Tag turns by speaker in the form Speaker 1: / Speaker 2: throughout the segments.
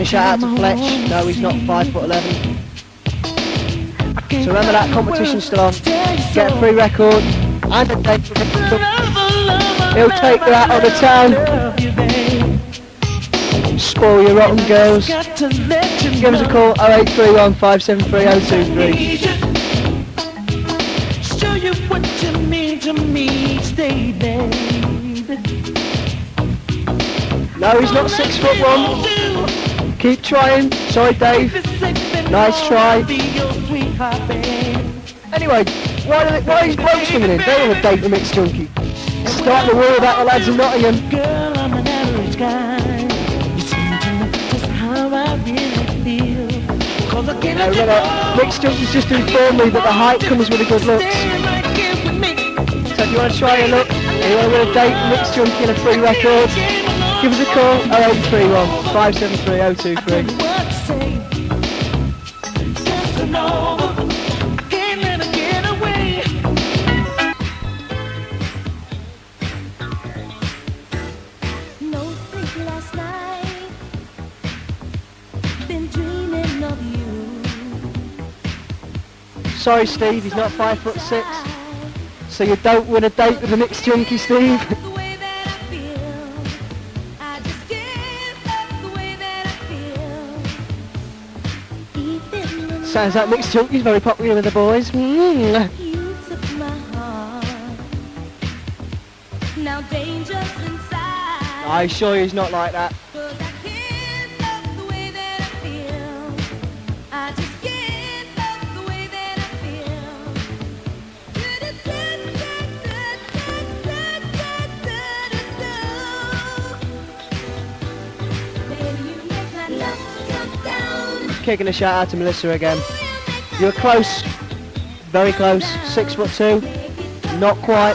Speaker 1: shout out to Fletch. No, he's not 5'11". So remember that competition's still on. Get a free record and a date for him. He'll take you out on the town. Spoil your rotten girls. Give us a call 0831 573 023.
Speaker 2: Show you what you mean to me, stay there.
Speaker 1: No, he's not 6'1". Keep trying. Sorry, Dave. Nice try. Anyway, why are these blokes coming in? They want to date the mixed junkie. Starting to worry about the lads in Nottingham.
Speaker 2: Girl, I'm an average guy. You seem to know just how I really feel. Cause I can't let you go.
Speaker 1: Mixed junkies just informed me that the height comes with the good looks. So if you want to try your luck, and you want to win a date, mixed junkie and a free record, give us a call 0831 573 023. Sorry, Steve, he's not 5'6", so you don't win a date with a mixed junkie, Steve. Sounds like mixed junkie's very popular with the boys. I assure you he's not like that. Kicking a shout out to Melissa again. You were close, very close, 6'2", not quite.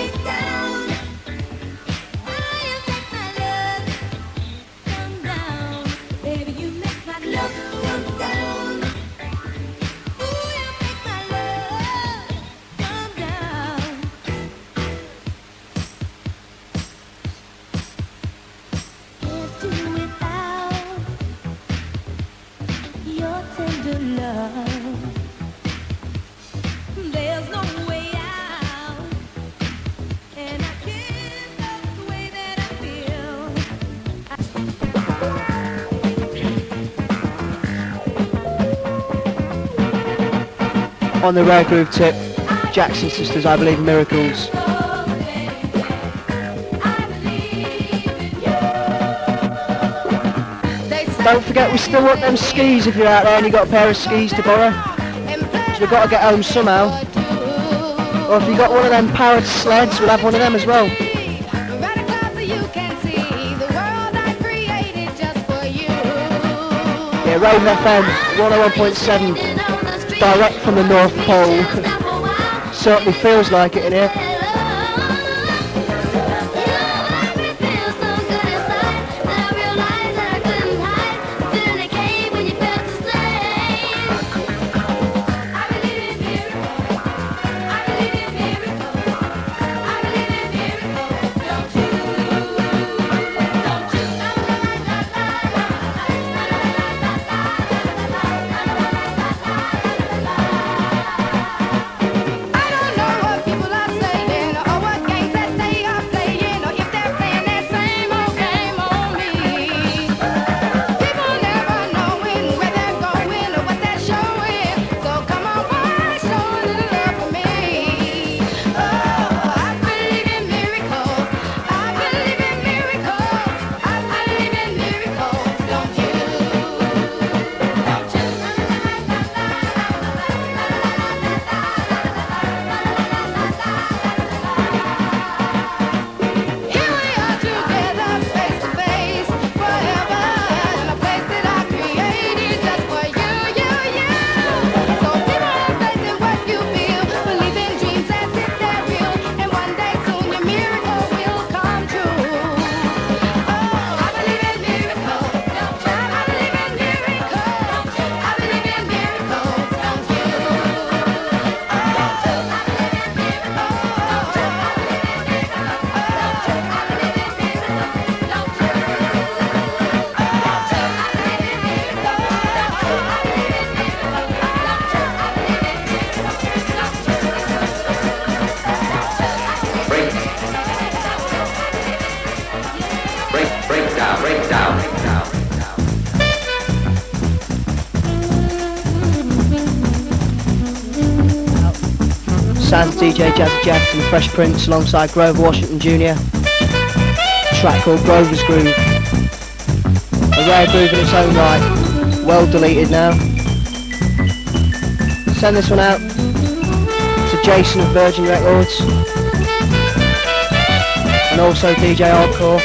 Speaker 1: On the Rare Groove tip, Jackson Sisters, I Believe in Miracles. Don't forget, we still want them skis if you're out there and you've got a pair of skis to borrow. So we've got to get home somehow. Or if you've got one of them powered sleds, we'll have one of them as well. Yeah, Raven FM 101.7. Direct from the North Pole. Certainly feels like it in here. sounds of DJ Jazzy Jeff from Fresh Prince alongside Grover Washington Jr. A track called Grover's Groove. A rare groove in its own right, well deleted now. Send this one out to Jason of Virgin Records and also DJ Hardcore.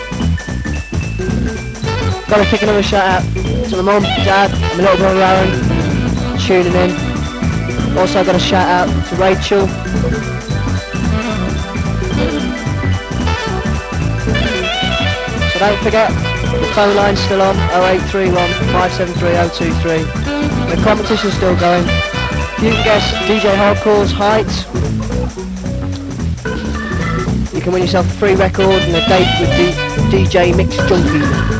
Speaker 1: Gotta kick another shout out to my mum, dad and my little brother Aaron tuning in. Also got a shout out to Rachel. So don't forget, the phone line's still on, 0831 573 023. The competition's still going. If you can guess DJ Hardcore's height, you can win yourself a free record and a date with DJ Mix Junkie.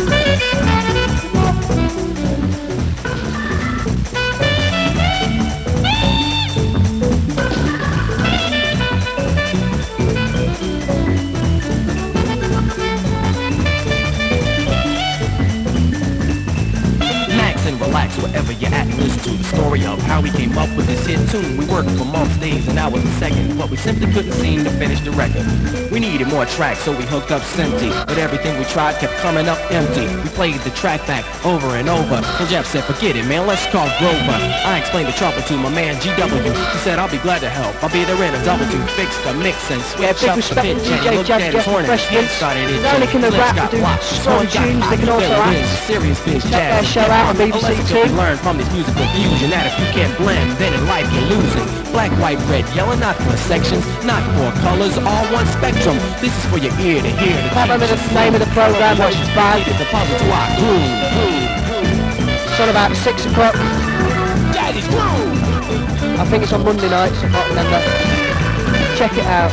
Speaker 3: Wherever you're at, listen to the story of how we came up with this hit tune. We worked for months, days, and hours and seconds, but we simply couldn't seem to finish the record. We needed more tracks, so we hooked up SMPTE, but everything we tried kept coming up empty. We played the track back over and over, so Jeff said, forget it, man, let's call Grover. I explained the trouble to my man GW. He said, I'll be glad to help. I'll be there in a double to fix the mix and switch up the pitch. And he looked at his horn and his head started it.
Speaker 1: Not only can they rap and do strong tunes, they can also act.
Speaker 3: Serious big
Speaker 1: Check their show out on BBC Two.
Speaker 3: Learn from this musical fusion that if you can't blend, then in life you're losing. Black, white, red, yellow, not for sections, not for colors, all one spectrum. This is for your ear to hear.
Speaker 1: Can't remember the name of the programme, which is bad.
Speaker 3: The puzzle to our groove.
Speaker 1: It's on about 6 o'clock.
Speaker 3: Daddy's groove.
Speaker 1: I think it's on Monday nights, I can't remember. Check it out.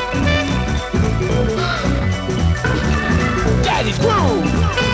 Speaker 3: Daddy's groove.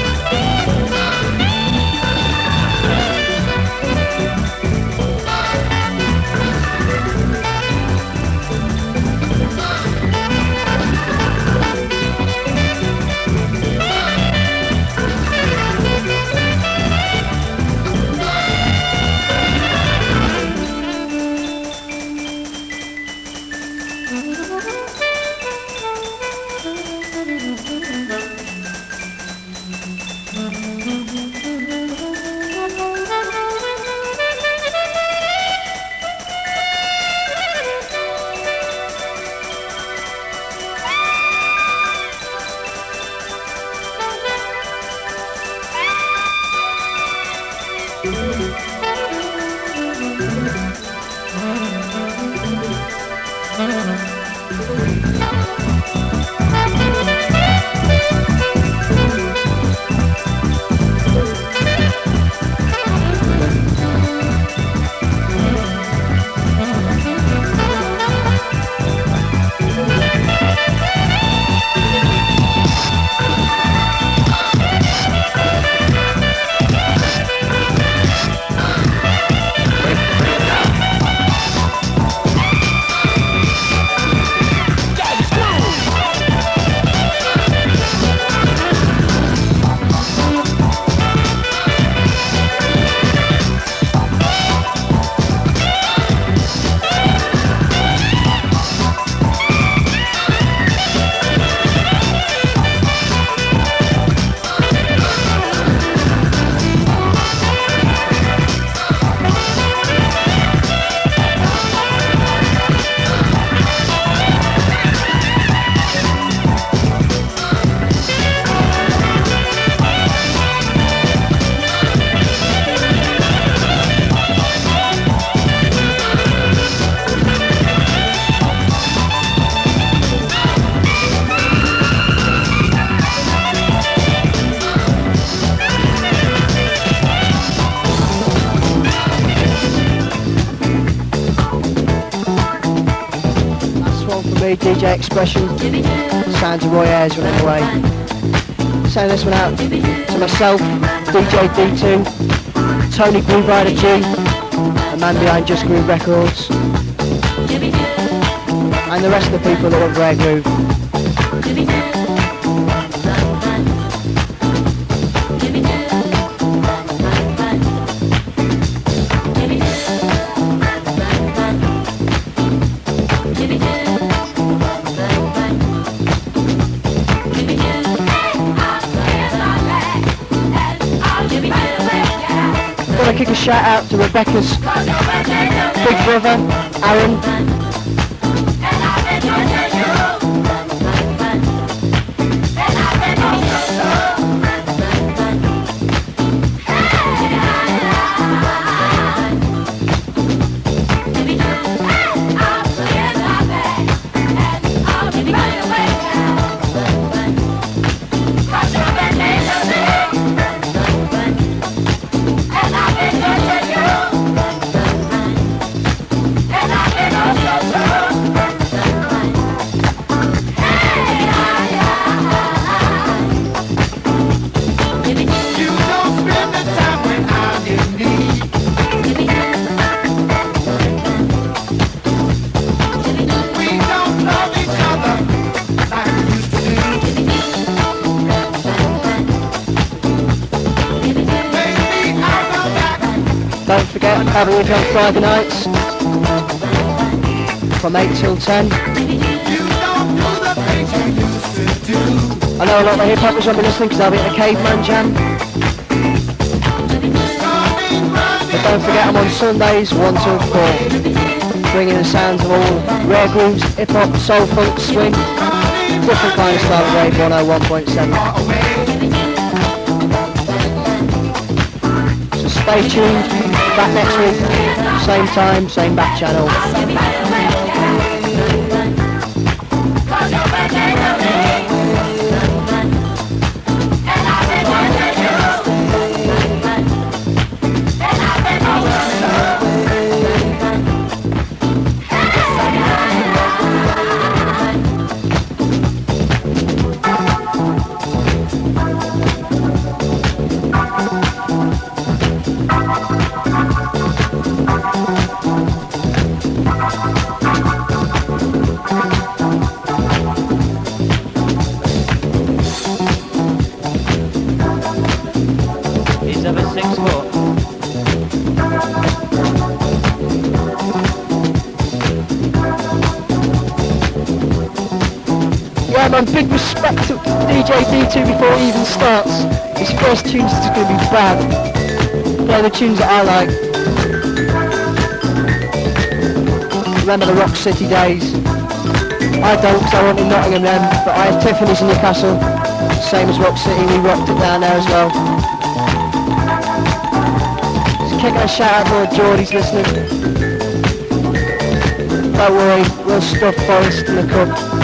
Speaker 1: DJ Expression, sounds of Roy Ayers running away. Send this one out to myself, DJ D2, Tony Groove Rider G, the man behind Just Groove Records, and the rest of the people that love Rare Groove. shout out to Rebecca's big brother, Aaron. Don't forget, having with you on Friday nights from 8 till 10. I know a lot of the hip hoppers won't be listening because I'll be at the Caveman Jam. But don't forget, I'm on Sundays 1 till 4, bringing the sounds of all rare grooves, hip hop, soul, funk, swing, different kind of style of rave 101.7. So stay tuned. Back next week, same time, same back channel. Yeah man, big respect to DJ D2 before he even starts. His first tunes is going to be bad. They're the tunes that I like. Remember the Rock City days? I don't, because I went in Nottingham then, but I had Tiffany's in Newcastle. Same as Rock City, we rocked it down there as well. Just kicking a shout out for Geordie's listening. Don't worry, we'll stuff Forest in the cup.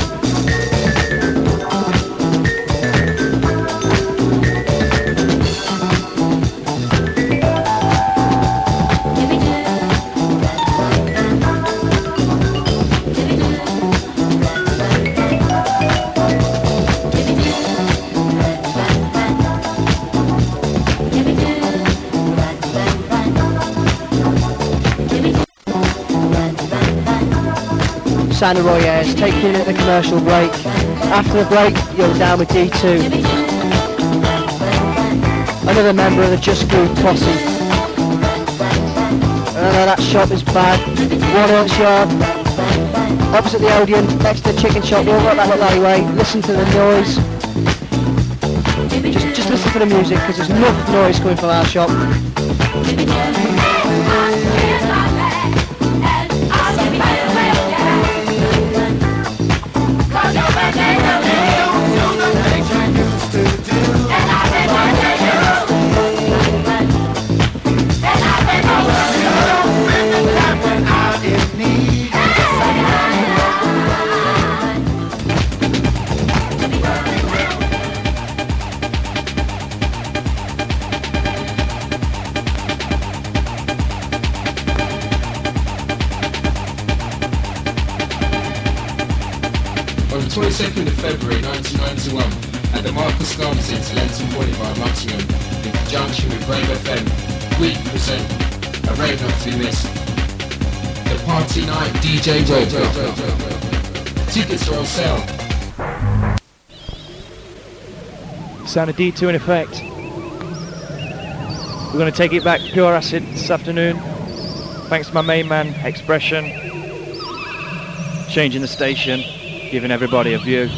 Speaker 1: Santa Royers, taking it at the commercial break. After the break, you're down with D2. Another member of the Just Groove posse. I know that shop is bad. One Ounce Yard, opposite the Odeon, next to the chicken shop. Walk up that little alleyway, listen to the noise. Just listen to the music, because there's enough noise coming from our shop.
Speaker 4: On the 22nd of February 1991, at the Marcus Gardens in Lenton Boulevard, Nottingham, in conjunction with Brave FM, we present a rave not to be missed. The Party Night DJ Roadblock. Tickets are on sale.
Speaker 5: Sound of D2 in effect. We're going to take it back pure acid this afternoon. Thanks to my main man, Expression. Changing the station, giving everybody a view.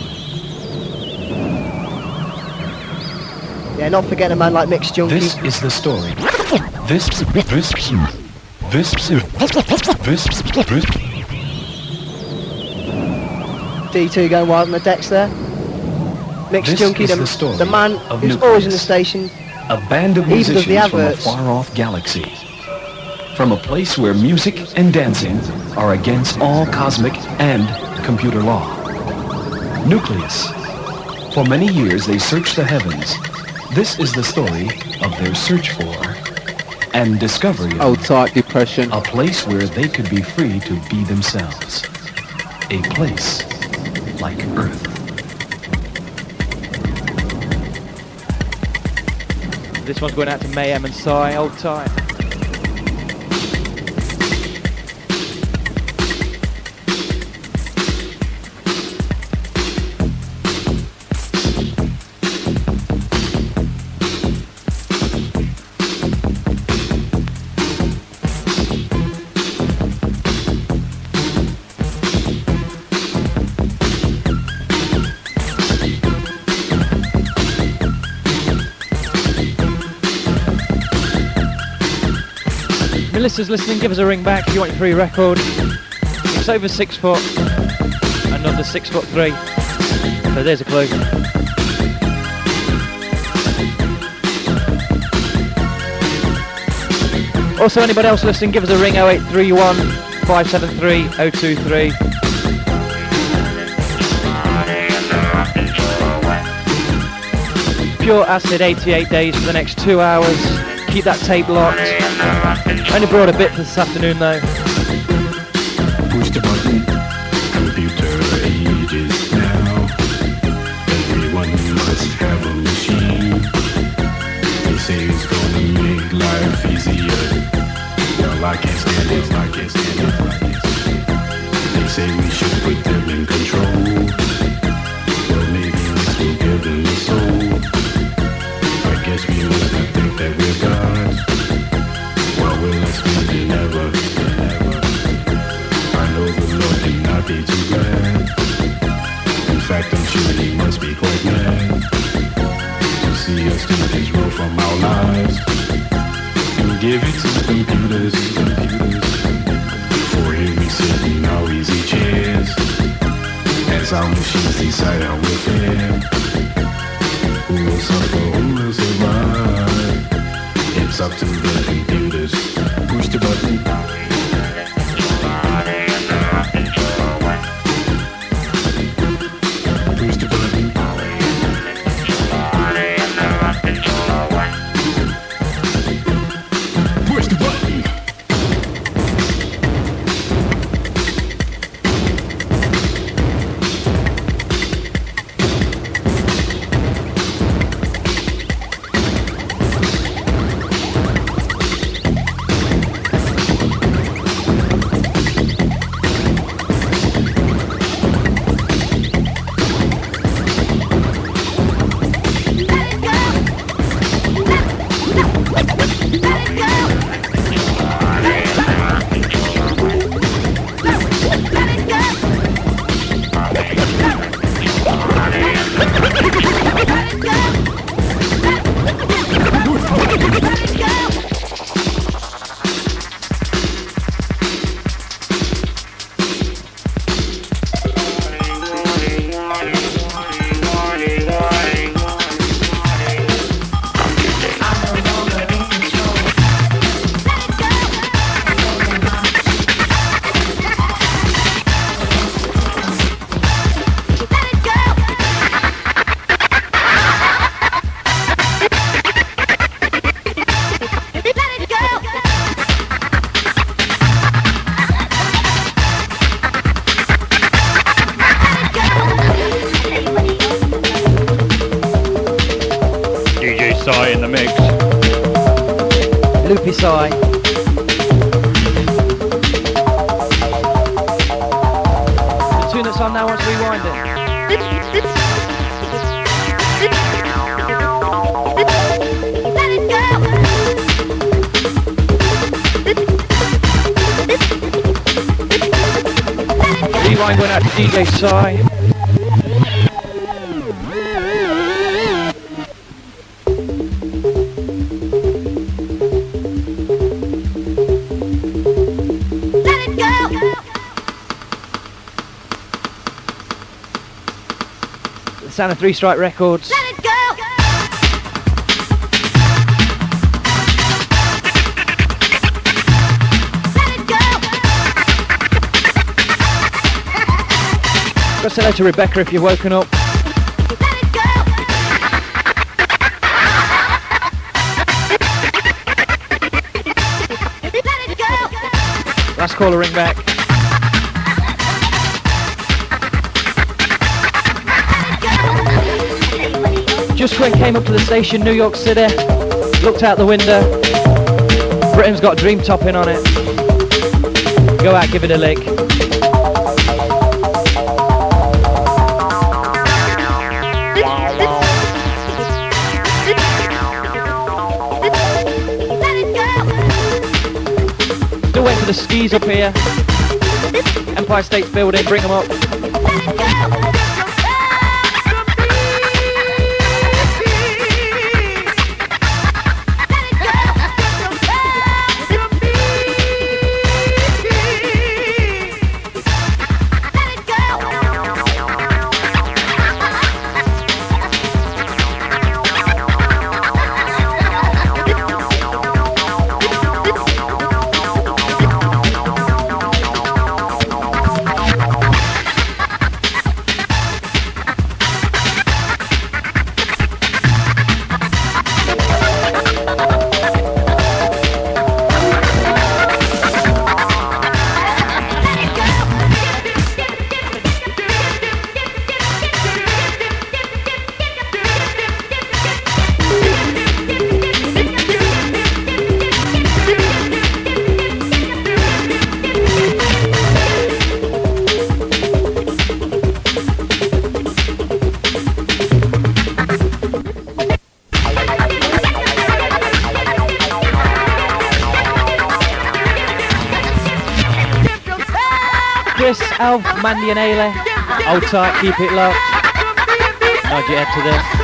Speaker 1: Yeah, not forgetting a man like Mix Junkie.
Speaker 6: This is the story.
Speaker 1: D2 going wild on the decks there. Mixed Junkie, the man who's always in the station.
Speaker 6: A band of
Speaker 1: Even does the
Speaker 6: musicians from a
Speaker 1: adverts.
Speaker 6: far-off galaxy. From a place where music and dancing are against all cosmic and computer law. Nucleus. For many years they searched the heavens. This is the story of their search for and discovery of
Speaker 7: Old type depression.
Speaker 6: a place where they could be free to be themselves. A place like Earth.
Speaker 5: This one's going out to Mayhem and Psy, old time. Melissa's listening, give us a ring back if you want your free record. It's over 6 foot, and under 6'3". So there's a clue. Also, anybody else listening, give us a ring, 0831 573 023. Pure Acid 88 days for the next 2 hours. Keep that tape locked. Only brought a bit for this afternoon though.
Speaker 8: Push the button, computer ages now. Everyone must have a machine. They say it's gonna make life easier. Well, I can't stand it, I can't stand it. They say we should put them in control. Well, maybe this will give them a soul. I guess we must not think that we're God. Well, we'll expect it never. I know the Lord cannot be too glad. In fact, I'm sure he must be quite mad to see us take his role from our lives and give it to computers. For him we sit in our easy chairs as our machines decide our welfare. Who will suffer, who will survive? It's up to the computers. Push the button. Push the button. Push the button.
Speaker 5: In the mix. Loopy Psy. The tune that's on now wants rewinding. Rewind going out to DJ Psy. the sound of Three Strike Records.
Speaker 2: Let it go.
Speaker 5: Got to say hello to Rebecca if you've woken up. Last caller, ring back. Just when came up to the station, New York City, looked out the window. Britain's got Dream Top in on it. Go out, give it a lick. Still waiting for the skis up here. Empire State's Building, bring them up. Alf, Mandy and Ailey, hold tight, keep it locked. Nod your head to this.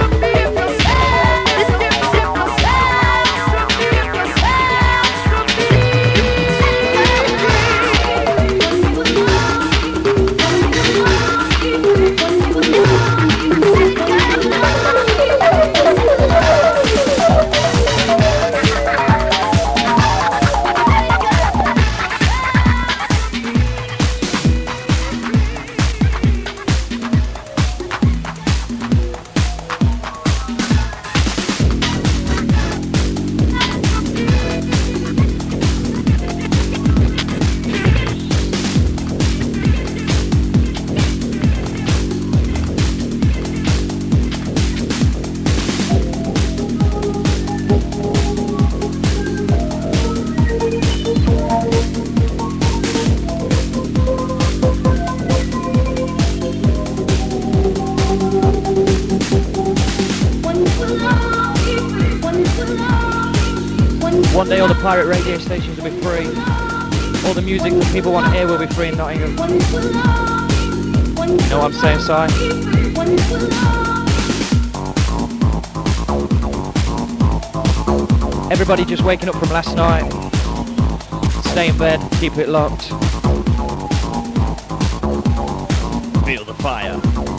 Speaker 5: One day all the pirate radio stations will be free. All the music that people want to hear will be free in Nottingham. You know what I'm saying, Si? Everybody just waking up from last night. Stay in bed, keep it locked. Feel the fire.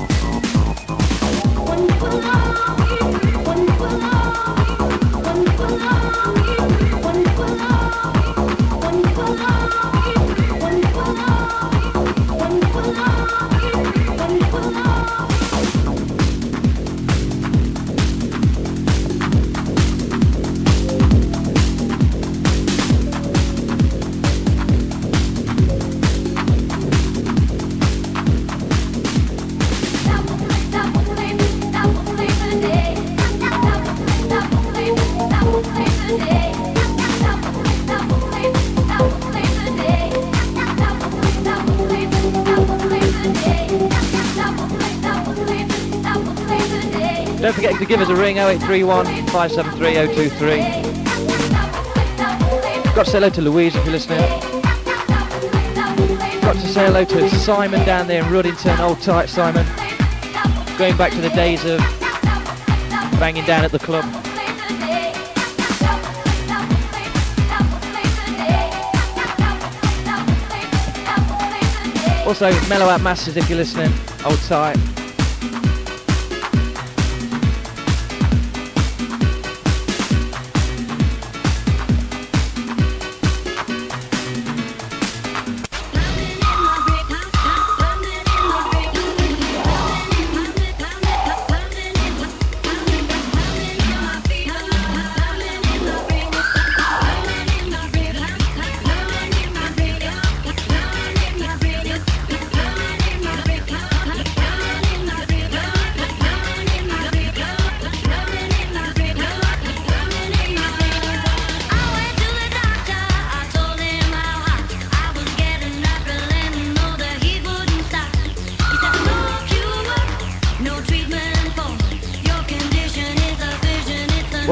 Speaker 5: Don't forget to give us a ring, 0831 573 023. Got to say hello to Louise if you're listening. Got to say hello to Simon down there in Ruddington. Hold tight, Simon. Going back to the days of banging down at the club. Also, Mellow Out Masters if you're listening. Hold tight.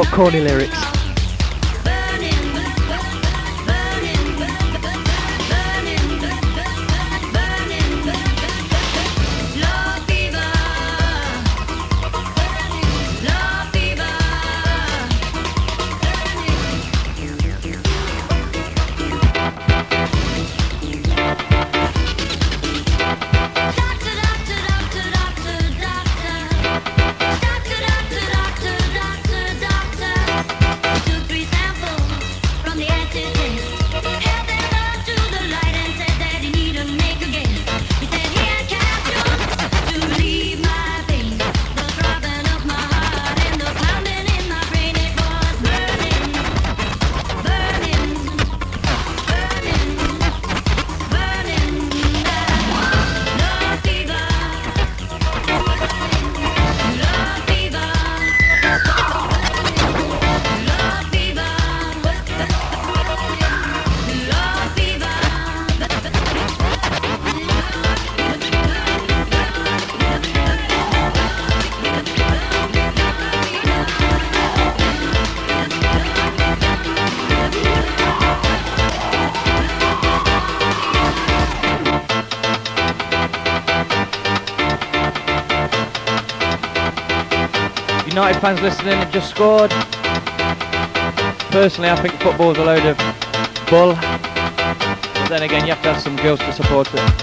Speaker 1: but corny lyrics.
Speaker 5: United fans listening have just scored. Personally, I think football's a load of bull. But then again, you have to have some girls to support it.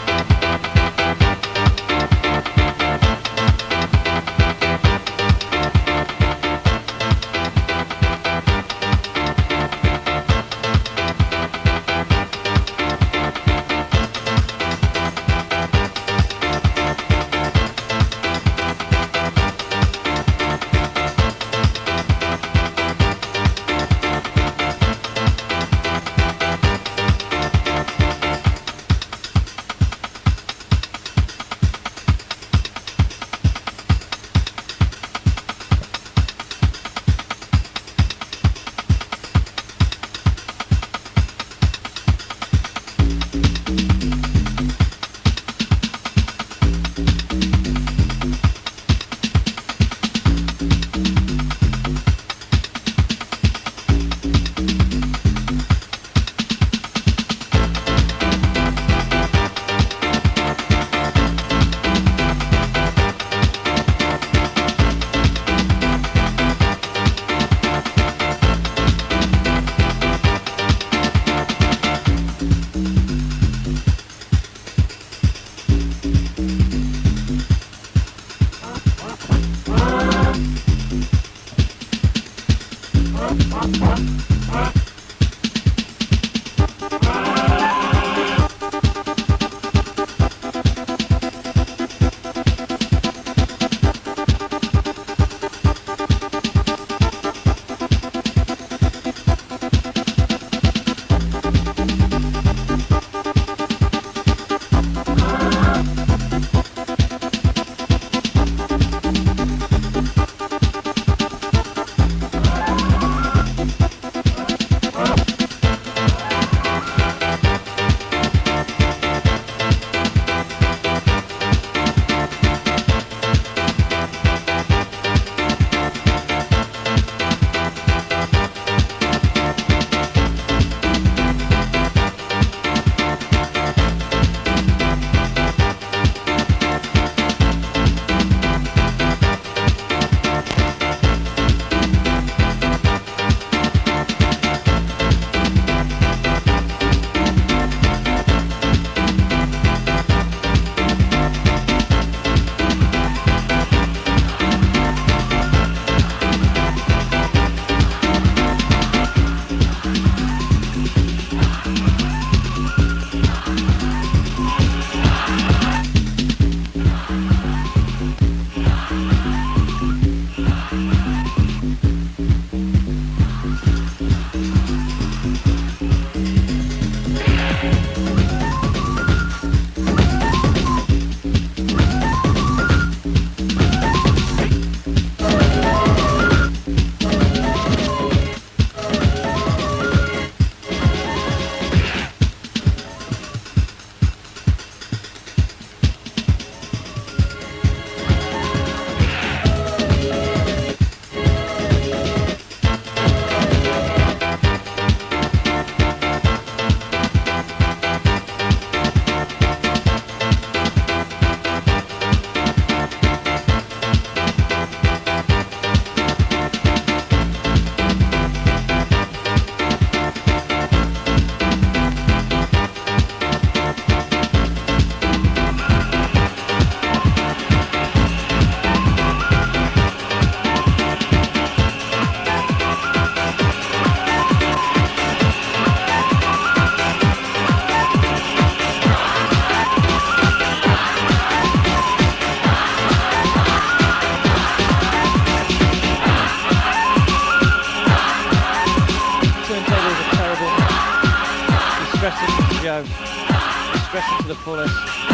Speaker 5: home. Stressing to the fullest.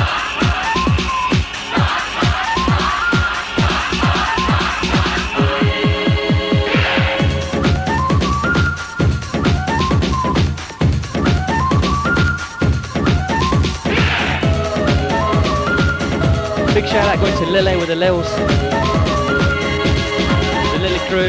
Speaker 5: Big shout out going to Lily with the Lils. The Lily crew.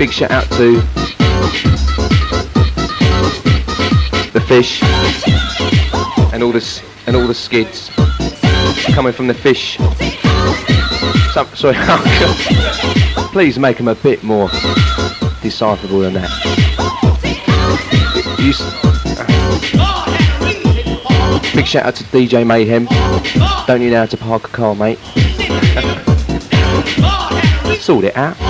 Speaker 7: Big shout out to the Fish and all the skids coming from the Fish. Sorry, please make them a bit more decipherable than that. Big shout out to DJ Mayhem. Don't you know how to park a car, mate? Sort it out.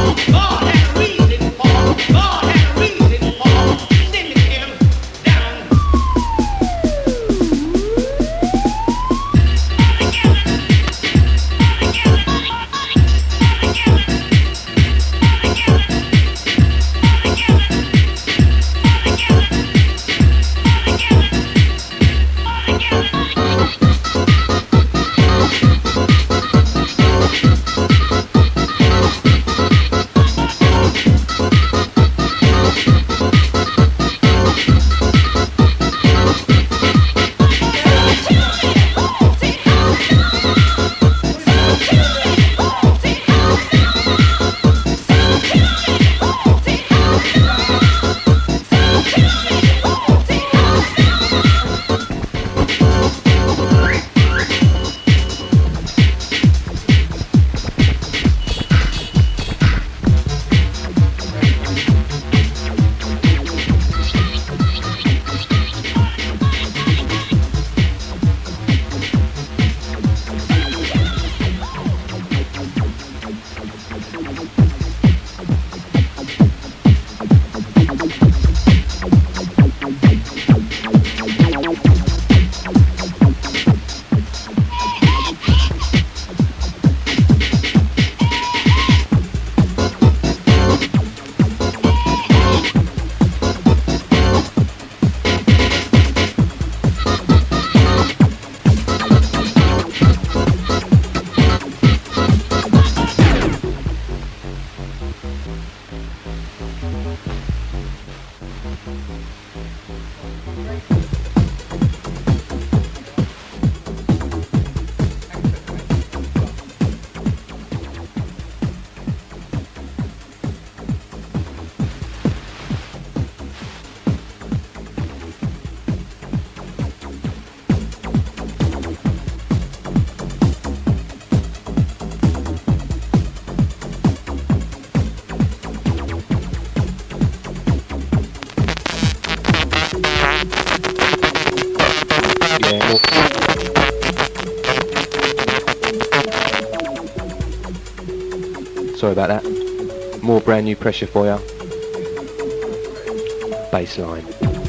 Speaker 7: Sorry about that. More brand new pressure for you. Bassline.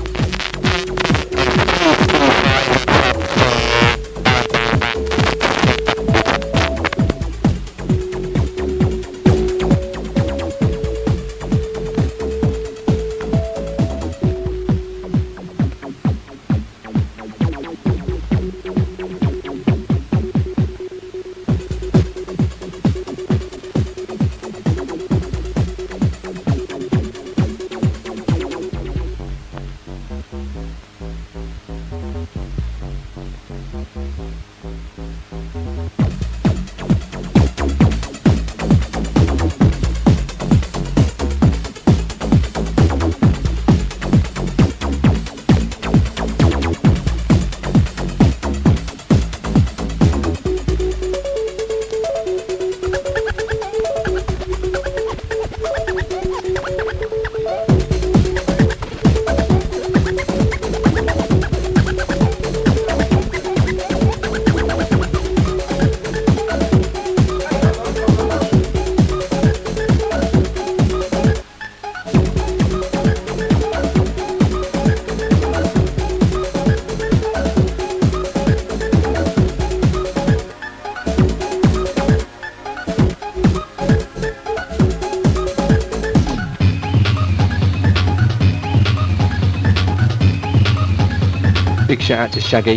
Speaker 7: Big shout out to Shaggy.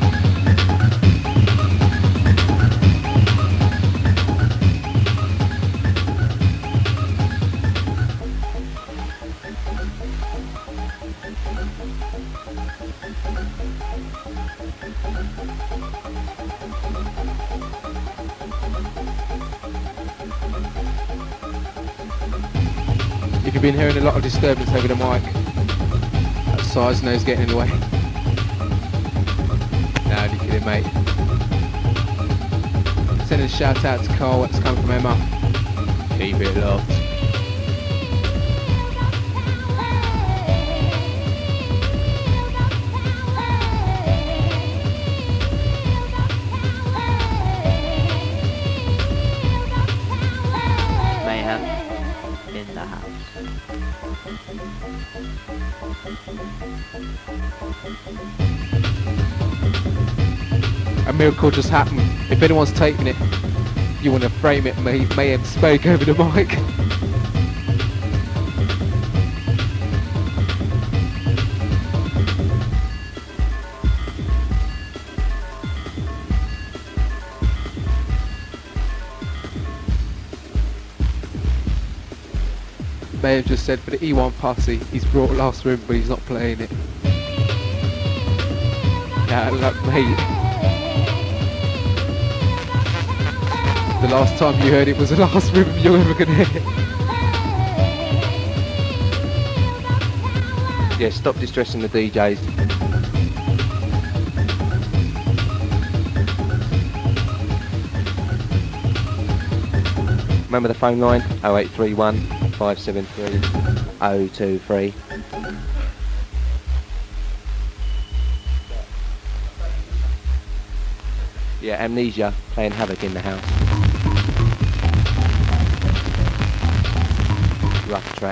Speaker 7: If You've been hearing a lot of disturbance over the mic. That size nose getting in the way. Nah, you're kidding, mate. Sending a shout out to Carl, that's come from Emma. Keep it locked.
Speaker 9: Mayhem in the house.
Speaker 7: A miracle just happened. If anyone's taping it, you want to frame it, Mayhem spoke over the mic. Mayhem just said for the E1 posse, he's brought Last Room, but he's not playing it. Yeah, look, mate. The last time you heard it was the last rhythm you're ever gonna hear.
Speaker 10: Yeah, stop distressing the DJs. Remember the phone line? 0831 573 023. Yeah, Amnesia playing havoc in the house. Rough track.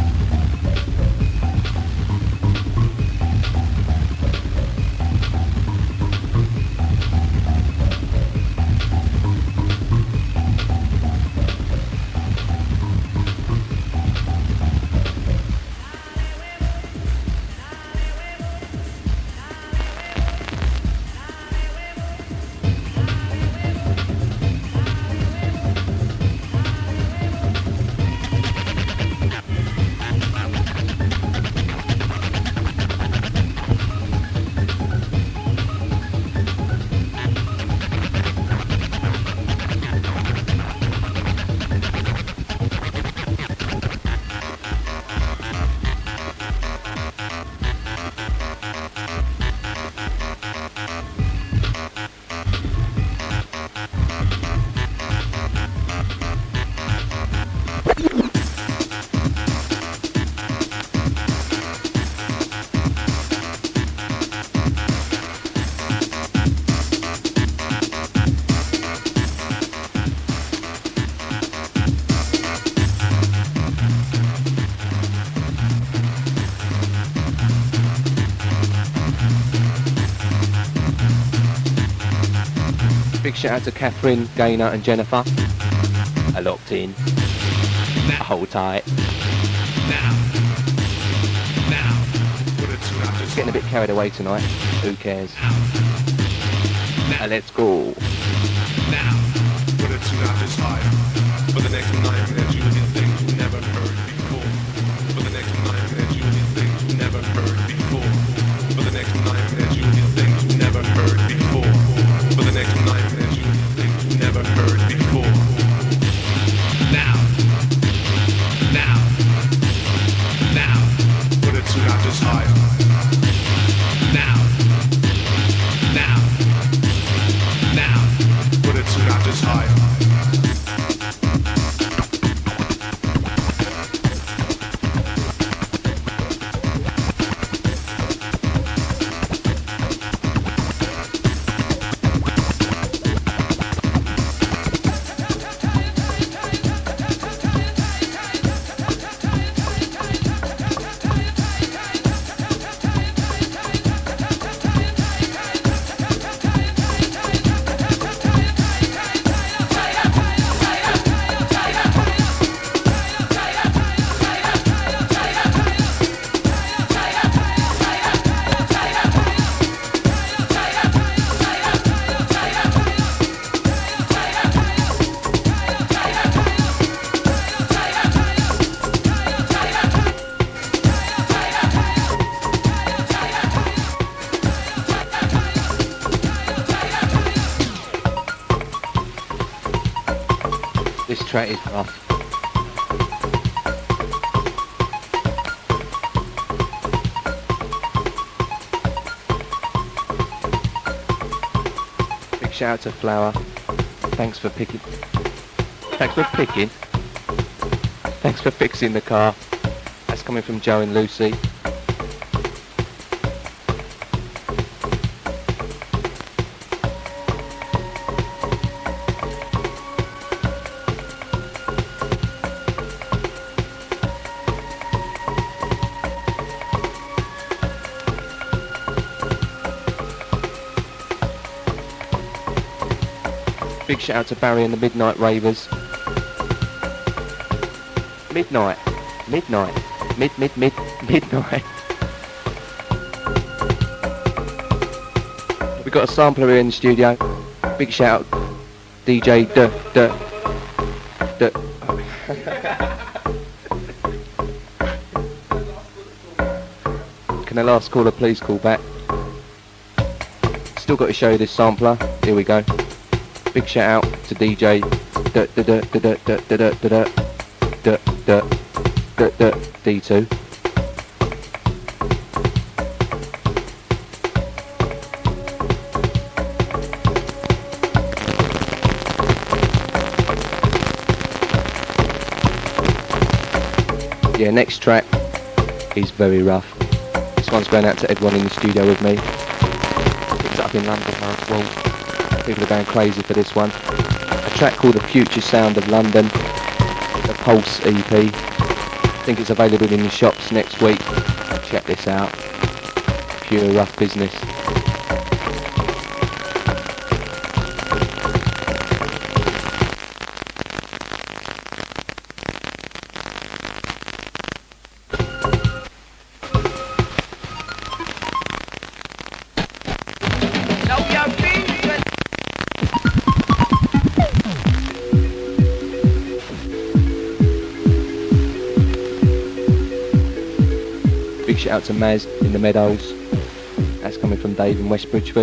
Speaker 10: Big shout out to Catherine, Gaynor and Jennifer. Are locked in. Hold tight. Getting a bit carried away tonight. Who cares? Let's go.
Speaker 8: For the next 9 minutes you will hear things you never heard before. For the next 9 minutes you will hear things you never heard before. For the next 9 minutes you will hear things you never heard before. For the next 9 minutes you will hear things you never heard before. Now. Put it to not just higher. Now. Put it to not just higher.
Speaker 10: This track is rough. shout out to Flower. Thanks for picking. Thanks for picking. Thanks for fixing the car. That's coming from Joe and Lucy. Big shout out to Barry and the Midnight Ravers. Midnight. Midnight. We've got a sampler here in the studio. Big shout out DJ Can the last caller please call back? Still got to show you this sampler. Here we go. Big shout out to DJ D2. Yeah, next track is very rough. This one's going out to everyone in the studio with me. Picked it up in London last week. People are going crazy for this one. A track called The Future Sound of London, the Pulse EP. I think it's available in the shops next week. Check this out. Pure rough business. Shout out to Maz in the Meadows. That's coming from Dave in West Bridgeford.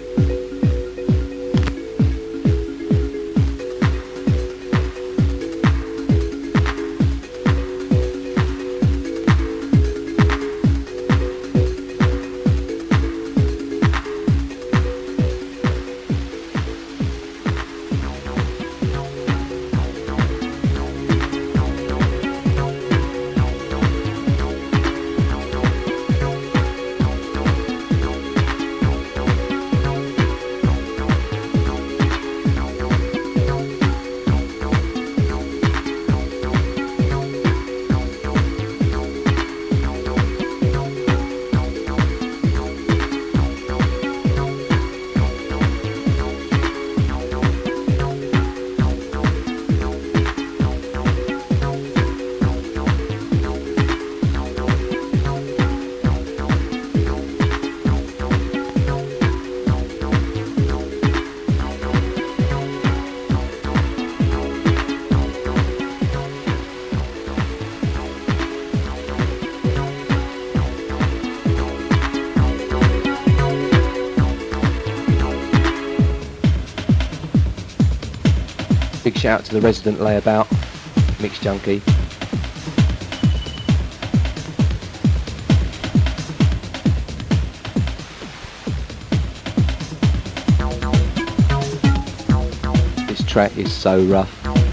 Speaker 10: Big shout out to the resident layabout, Mix Junkie. This track is so rough.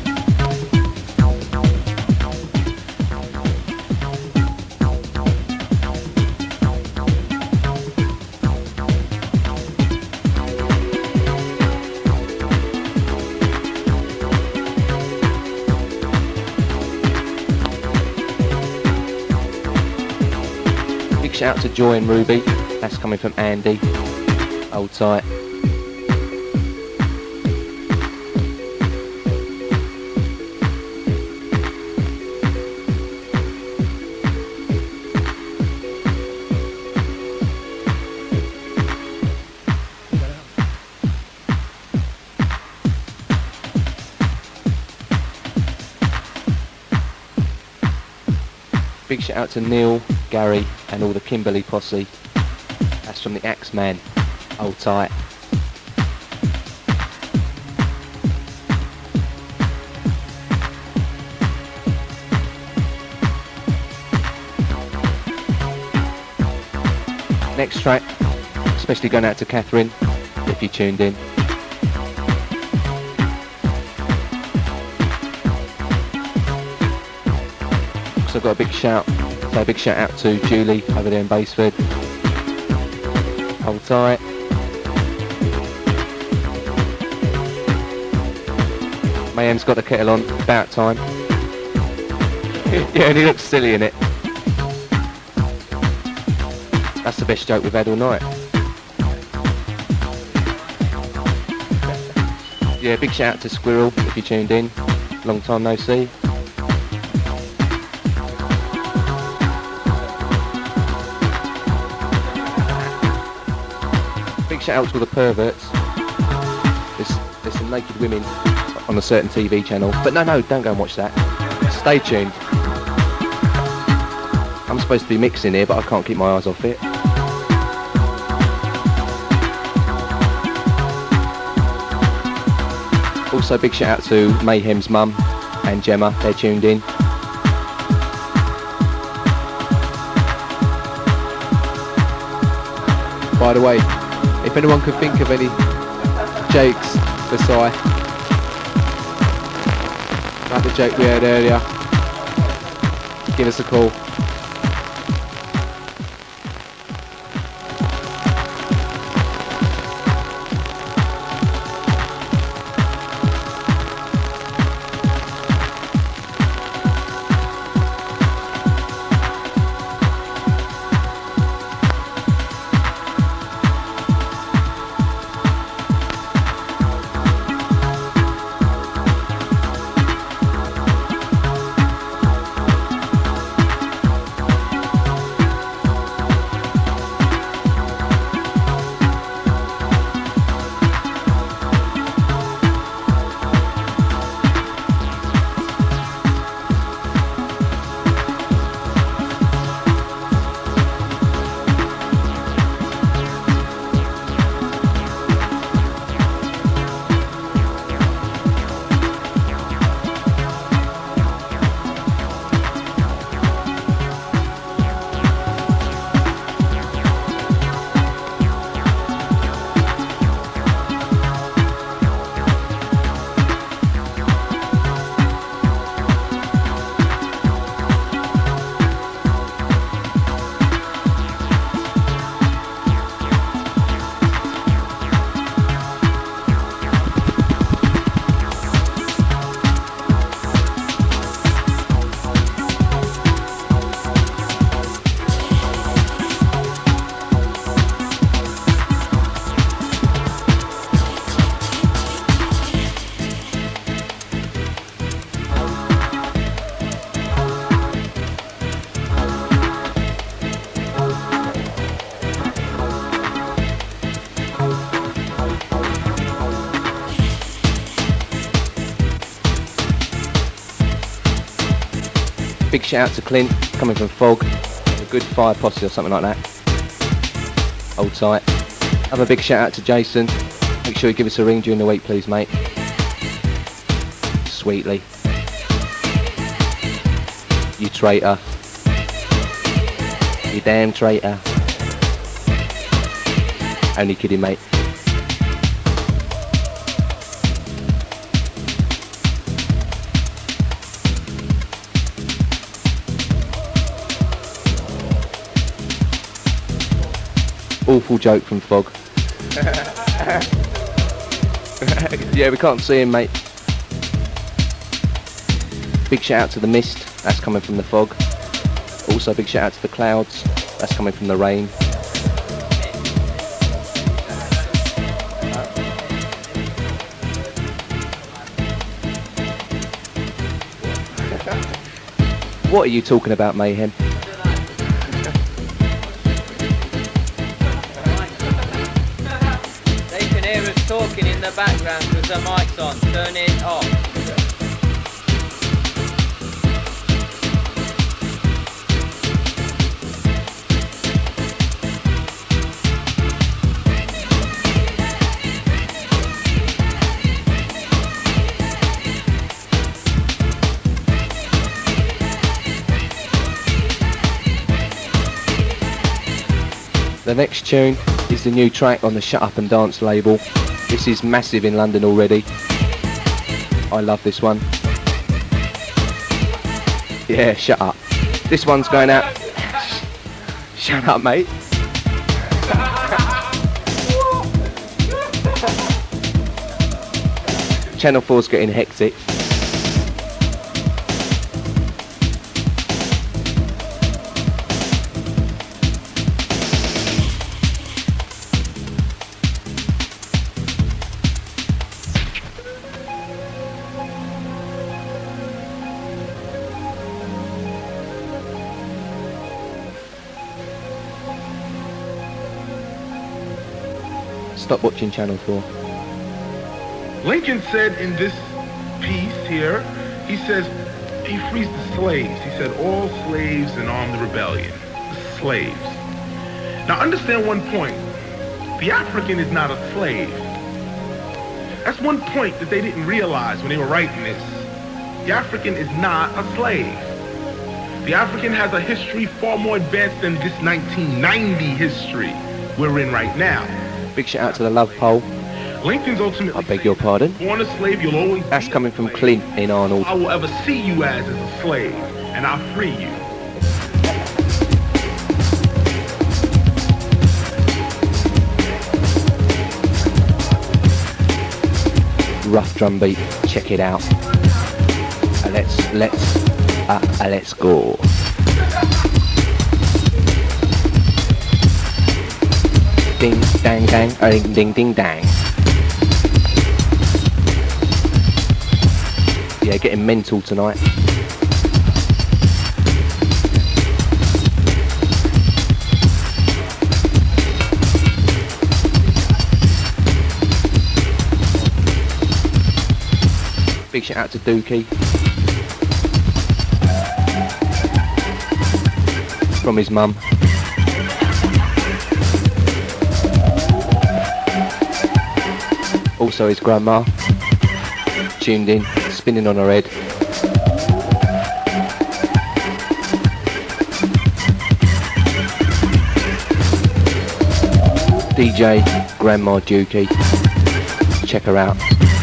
Speaker 10: Shout out to Joy and Ruby, that's coming from Andy. Hold tight. Big shout out to Neil, Gary and all the Kimberley posse. That's from the Axeman. Hold tight. Next track, especially going out to Catherine, if you tuned in. Also got a big shout. So a big shout out to Julie over there in Basford. Hold tight. Mayhem's got the kettle on. About time. Yeah, and he looks silly in it. That's the best joke we've had all night. Yeah, big shout out to Squirrel if you tuned in. Long time no see. Big shout out to all the perverts. There's some naked women on a certain TV channel. But no, don't go and watch that. Stay tuned. I'm supposed to be mixing here, but I can't keep my eyes off it. Also, big shout out to Mayhem's mum and Gemma. They're tuned in.
Speaker 7: By the way, if anyone can think of any jokes for Si, like the joke we heard earlier, give us a call.
Speaker 10: Big shout out to Clint, coming from Fog. A good fire posse or something like that. Hold tight. Have a big shout out to Jason. Make sure you give us a ring during the week, please, mate. Sweetly. You traitor. You damn traitor. Only kidding, mate. Awful joke from Fog. Yeah, we can't see him, mate. Big shout out to the mist. That's coming from the fog. Also, big shout out to the clouds. That's coming from the rain. What are you talking about, Mayhem?
Speaker 9: Talking in the background with the mics on. Turn it off.
Speaker 10: The next tune is the new track on the Shut Up and Dance label. This is massive in London already. I love this one. Yeah, shut up. This one's going out. Shut up, mate. Channel 4's getting hectic. Stop watching Channel 4.
Speaker 11: Lincoln said in this piece here, he says, he frees the slaves. He said, all slaves in armed rebellion. The slaves. Now understand one point. The African is not a slave. That's one point that they didn't realize when they were writing this. The African is not a slave. The African has a history far more advanced than this 1990 history we're in right now.
Speaker 10: Big shout out to the Love Poll.
Speaker 11: Lincoln's ultimately,
Speaker 10: I beg your pardon.
Speaker 11: Born a slave, you'll always
Speaker 10: That's coming from Clint in Arnold.
Speaker 11: I will ever see you as a slave, and I'll free you.
Speaker 10: Rough drum beat, check it out. Let's go. Ding dang dang, ding ding ding dang. Yeah, getting mental tonight. Big shout out to Dookie. From his mum. Also his grandma. Tuned in, spinning on her head. DJ Grandma Dookie. Check her out.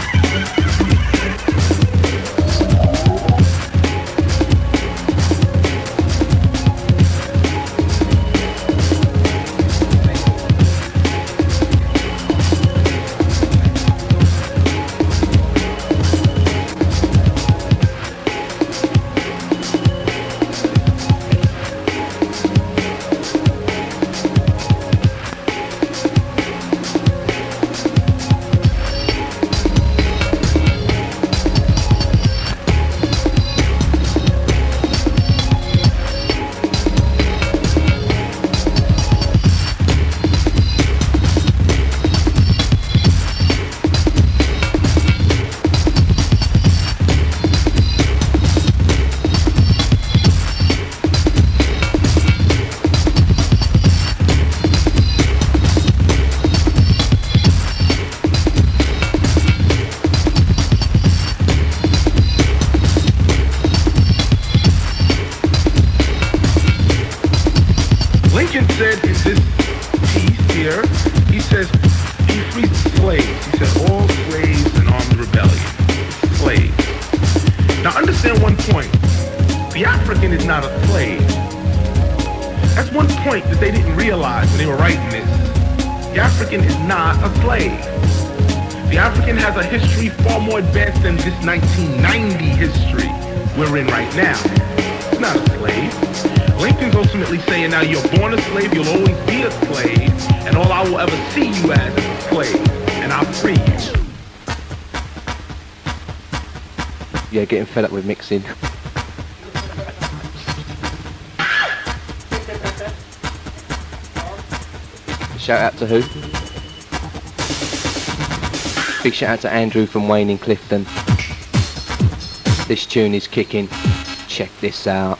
Speaker 11: The African has a history far more advanced than this 1990 history we're in right now. It's not a slave. Lincoln's ultimately saying now you're born a slave, you'll always be a slave, and all I will ever see you as is a slave, and I'll free you.
Speaker 10: Yeah, getting fed up with mixing. Shout out to who? Big shout out to Andrew from Wayne in Clifton. This tune is kicking. Check this out.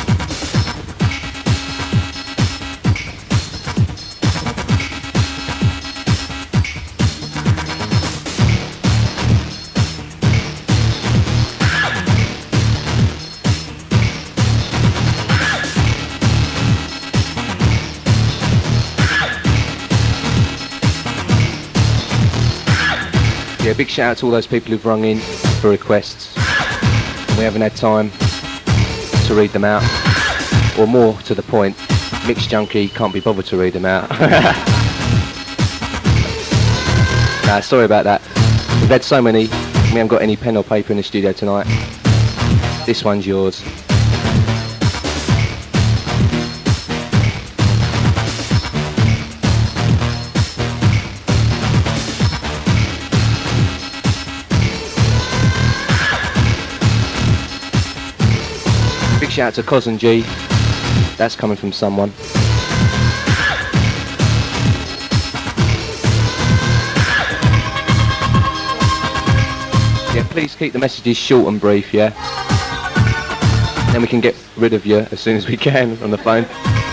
Speaker 10: Yeah, big shout out to all those people who've rung in for requests. We haven't had time to read them out. or more to the point, Mix Junkie can't be bothered to read them out. Nah, sorry about that. We've had so many, we haven't got any pen or paper in the studio tonight. This one's yours. Big shout out to Cos and G. That's coming from someone. Yeah, please keep the messages short and brief, yeah? Then we can get rid of you as soon as we can on the phone.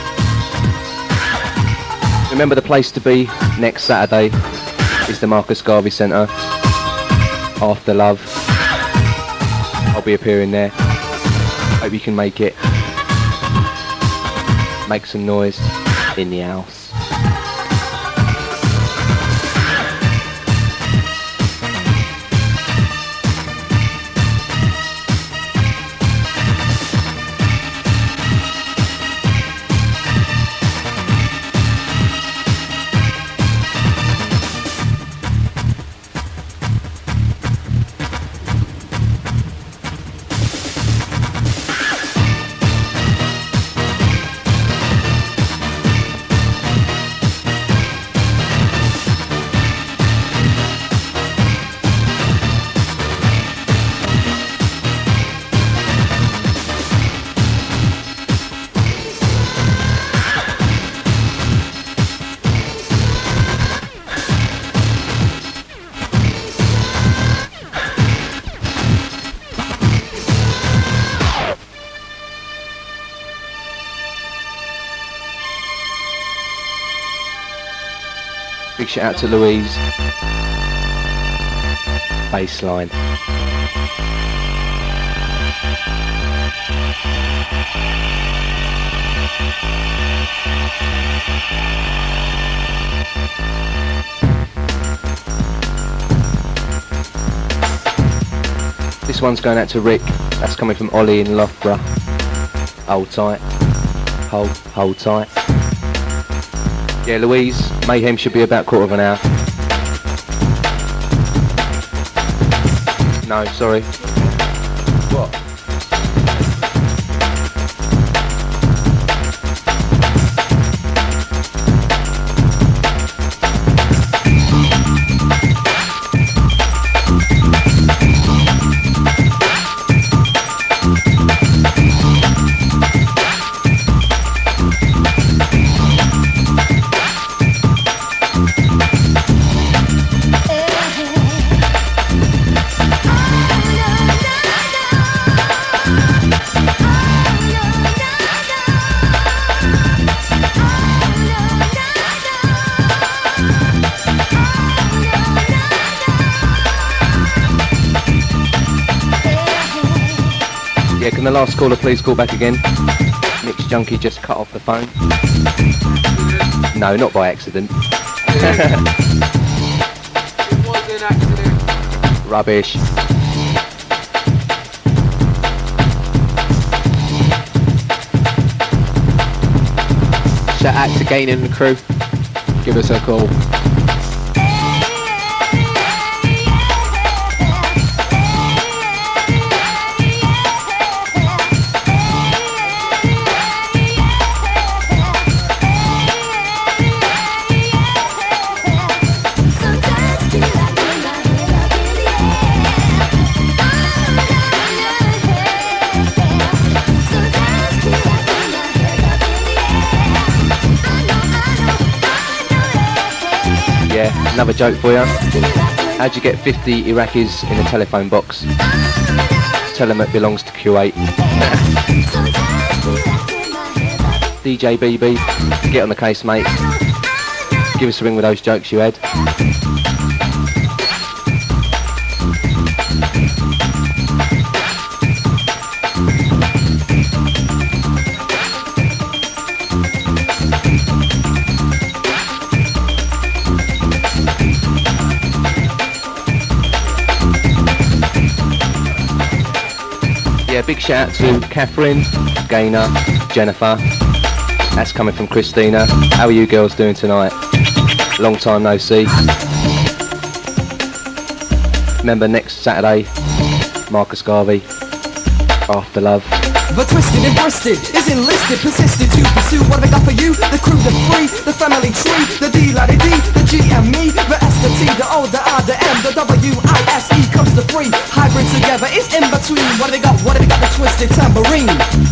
Speaker 10: Remember the place to be next Saturday is the Marcus Garvey Centre. After Love. I'll be appearing there. Hope you can make it. Make some noise in the house. Big shout out to Louise. Bassline. This one's going out to Rick. That's coming from Ollie in Loughborough. Hold tight. Hold tight. Yeah, Louise, Mayhem should be about quarter of an hour. No, sorry. What? Yeah, can the last caller please call back again? Mix Junkie just cut off the phone. No, not by accident.
Speaker 7: It was an accident.
Speaker 10: Rubbish.
Speaker 7: Shout out to Gain and the crew. Give us a call.
Speaker 10: Yeah, another joke for you. How'd you get 50 Iraqis in a telephone box? Tell them it belongs to Kuwait. DJ BB, get on the case, mate. Give us a ring with those jokes you had. Yeah, big shout out to Catherine, Gaynor, Jennifer. That's coming from Christina. How are you girls doing tonight? Long time no see. Remember next Saturday, Marcus Garvey, After Love.
Speaker 12: The twisted and bristed is enlisted, persisted to pursue what have I got for you? The crew, the free, the family tree, the D-la-D-D, the G and me, the S, the T, the O, the I, the M, the W-I-S-E comes the free. Hybrid together, it's in between. What have they got? What have they got? The twisted tambourine.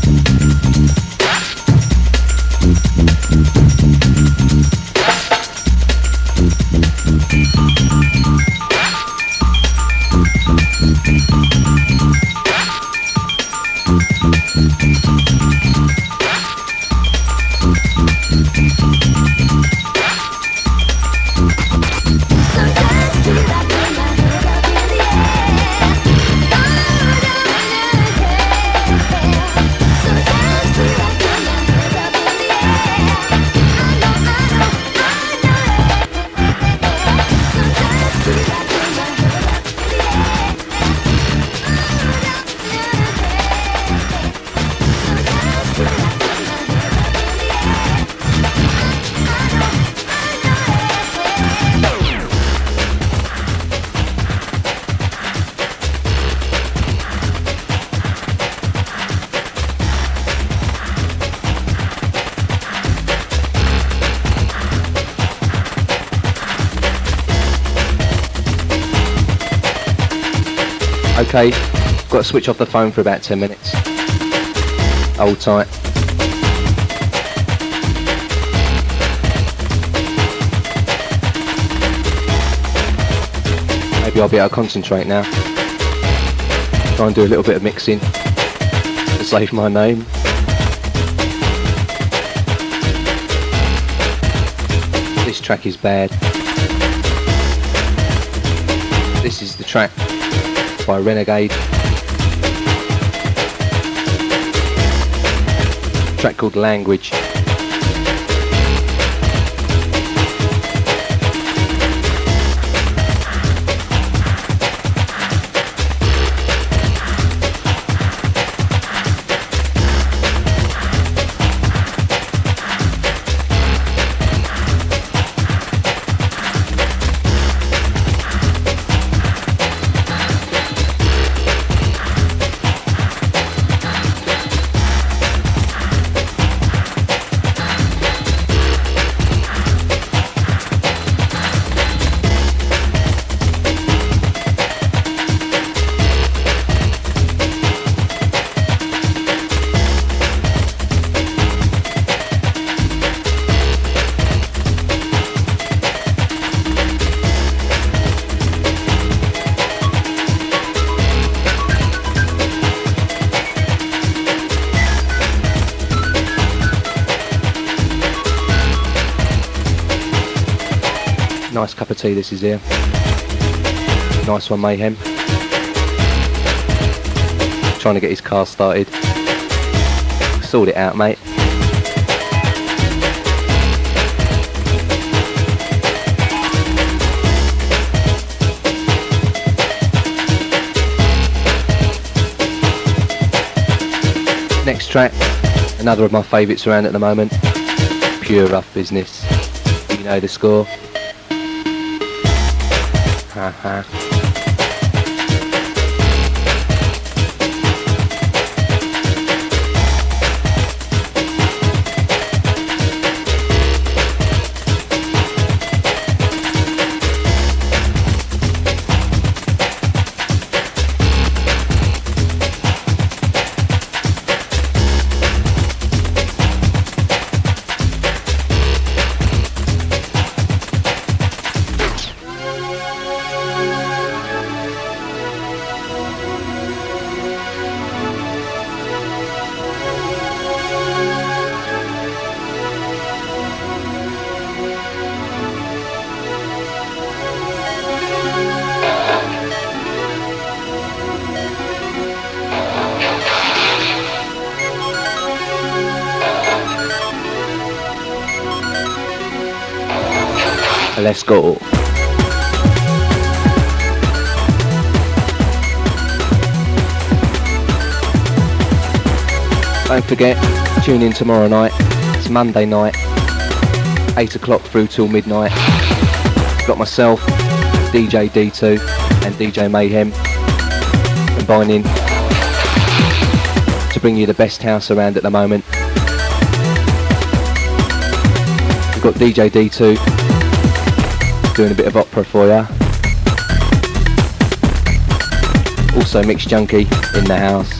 Speaker 10: Okay, got to switch off the phone for about 10 minutes. Hold tight. Maybe I'll be able to concentrate now. Try and do a little bit of mixing to save my name. This track is bad. This is the track by Renegade. Track called Language. Nice cup of tea this is here. Nice one, Mayhem. Trying to get his car started. Sort it out, mate. Next track, another of my favourites around at the moment. Pure Rough Business. You know the score. Haha. Let's go. Don't forget, Tune in tomorrow night. It's Monday night, 8 o'clock through till midnight. Got myself, DJ D2 and DJ Mayhem combining to bring you the best house around at the moment. We've got DJ D2 doing a bit of opera for you. Also Mix Junkie in the house.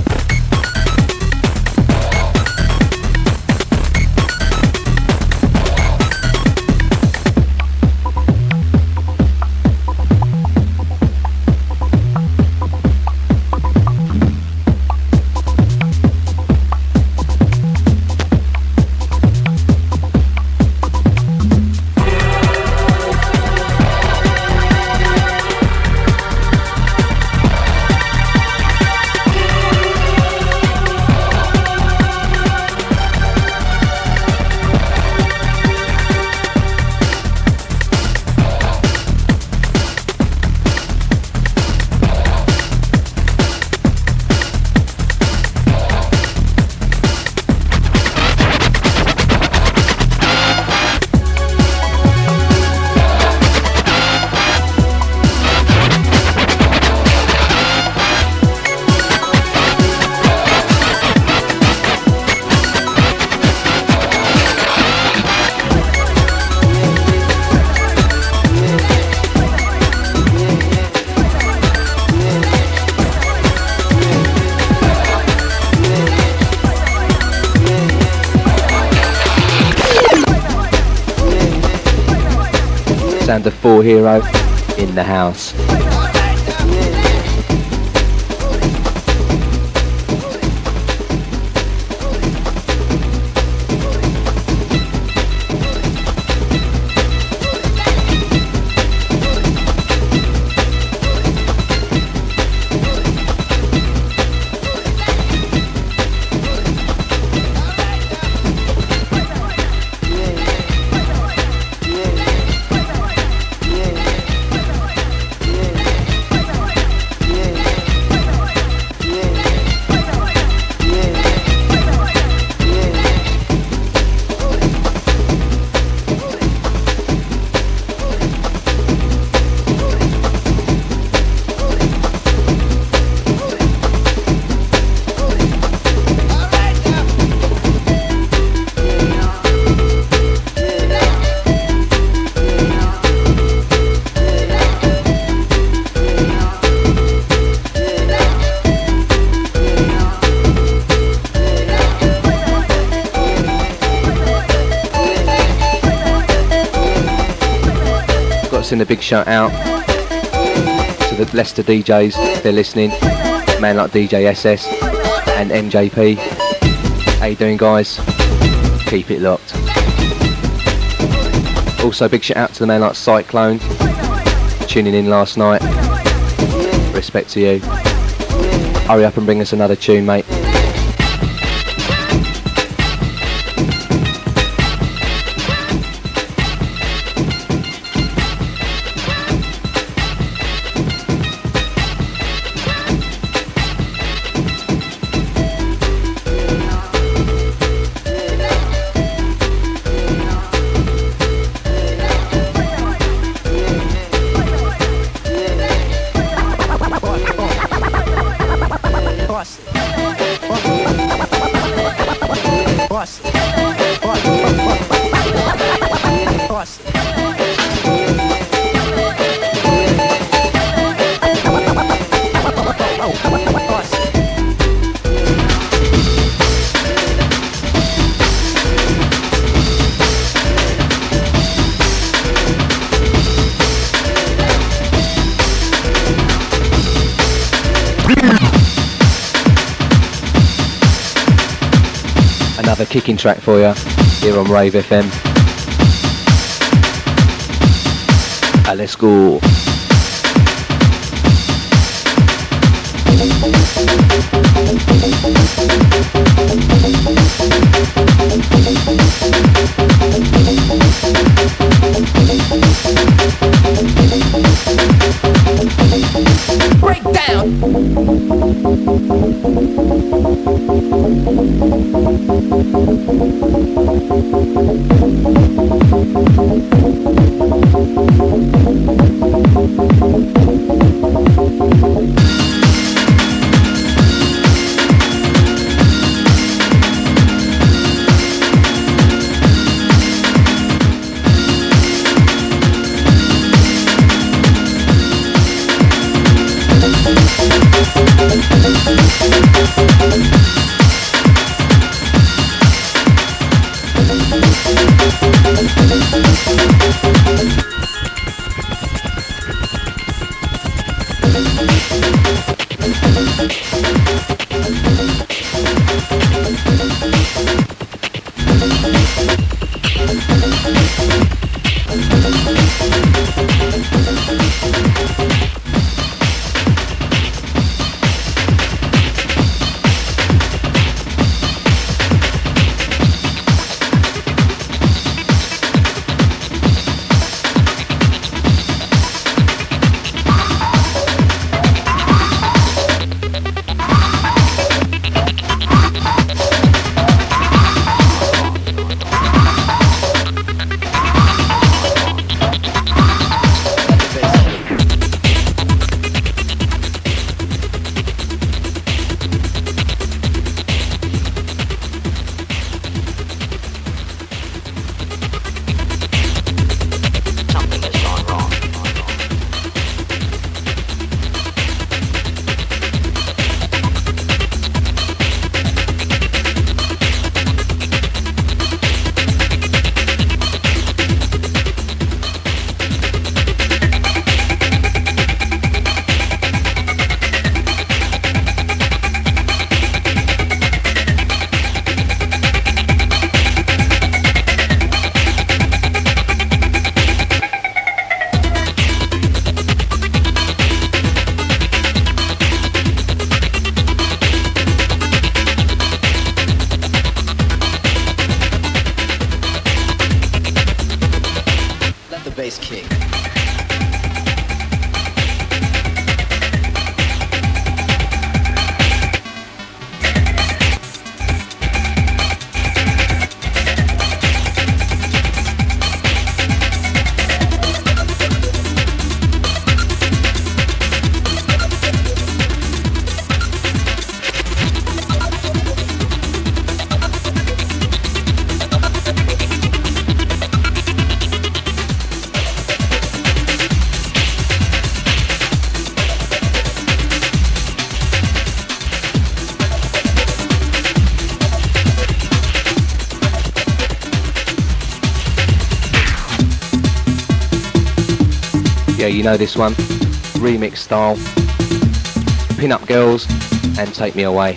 Speaker 10: Sound of 4 Hero in the house. Send a big shout out to the Leicester DJs if they're listening, man like DJ SS and MJP. How you doing, guys? Keep it locked. Also big shout out to the man like Cyclone, tuning in last night. Respect to you. Hurry up and bring us another tune, mate. Another kicking track for you here on Rave FM. Let's go.
Speaker 12: Break down.
Speaker 13: bass kick.
Speaker 10: Yeah, you know this one. Remix style. Pin Up Girls and Take Me Away.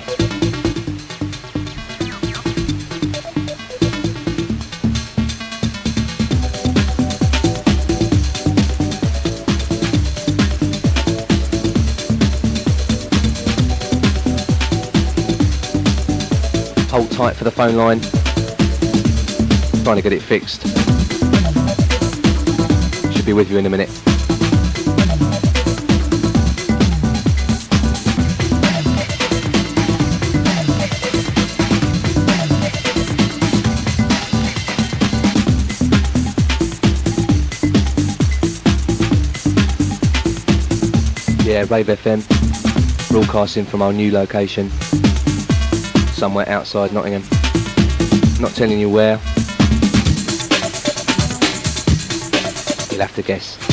Speaker 10: Hold tight for the phone line. Trying to get it fixed. Should be with you in a minute. Yeah, Rave FM, broadcasting from our new location, somewhere outside Nottingham. Not telling you where. You'll have to guess.